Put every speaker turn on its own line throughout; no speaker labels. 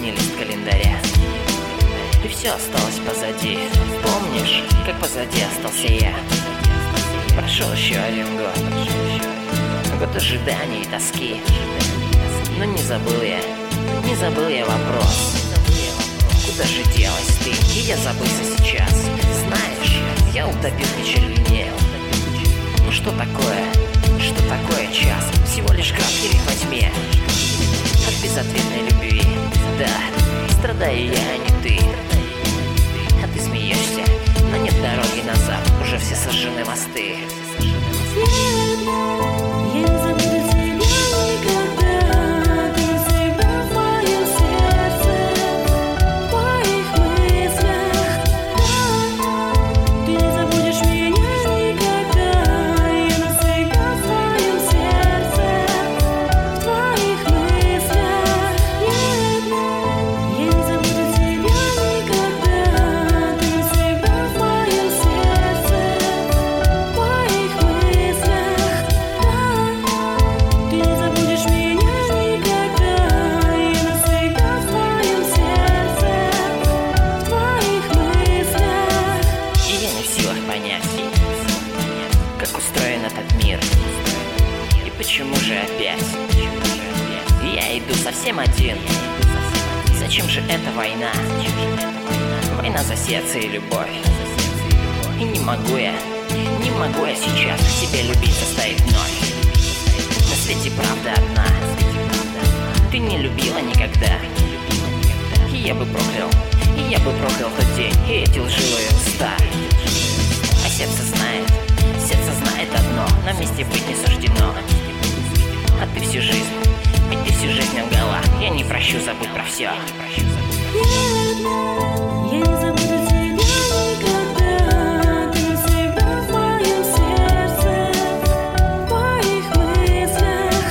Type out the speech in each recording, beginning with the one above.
последний лист календаря, и все осталось позади. Помнишь, как позади остался я? Прошел еще один год ожиданий и тоски. Но не забыл я вопрос: куда же делась ты? И я забылся сейчас. Знаешь, я утопил вечернее. Ну что такое час? Всего лишь краткий миг во тьме от безответной любви. Да, страдаю я, а не ты. А ты смеешься, но нет дороги назад. Уже все сожжены мосты.
Я не забуду тебя никогда. Ты всегда в моем сердце, в моих мыслях. Ты не забудешь меня никогда. Я навсегда в твоем сердце, в твоих мыслях. Я не забуду тебя никогда. Ты всегда в моем сердце, в моих мыслях. Ты не забудешь меня никогда. Я навсегда в твоем сердце, в твоих мыслях.
И я не в силах понять, как устроен этот мир, и почему же опять я иду совсем один. Зачем же эта война? Война за сердце и любовь. И не могу я сейчас тебя любить заставить вновь. На свете правда одна. Ты не любила никогда. И я бы проклял тот день и эти лживые уста. А сердце знает одно: нам вместе быть не суждено. А ты всю жизнь лгала. Я не прощу, забудь про все.
Я не забуду тебя никогда. Ты всегда в моем сердце, в моих мыслях.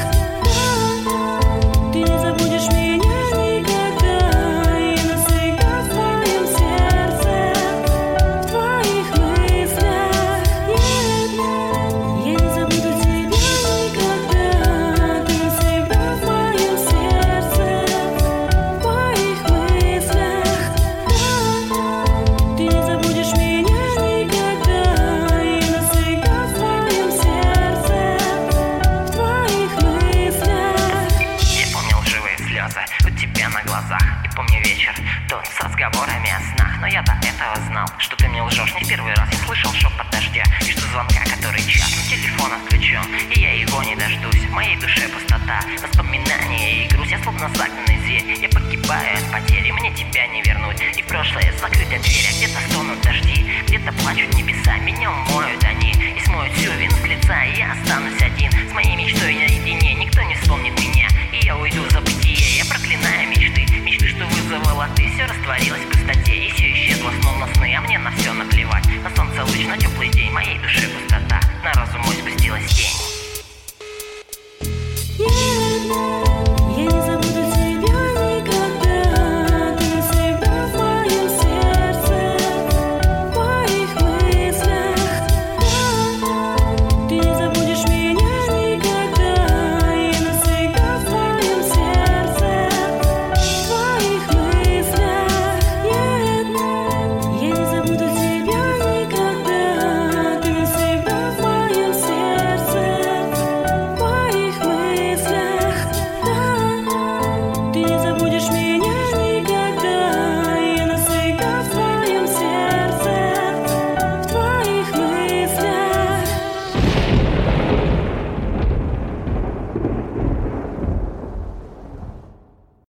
Ты не забудешь меня никогда. Я навсегда в твоем сердце, в твоих мыслях. Я не забуду тебя никогда. Ты всегда в моем сердце, в моих мыслях. Ты не забудешь меня никогда. Я навсегда в твоем сердце, в твоих мыслях.
Я помнил живые слезы у тебя на глазах. И помню вечер тот с разговорами о снах. Но я до этого знал, что ты мне лжешь не первый раз. Я слышал шепот дождя и что звонка который час. Но телефон отключен, и я его не дождусь. В моей душе пустота, воспоминания и грусть. Я словно загнанный зверь, я погиб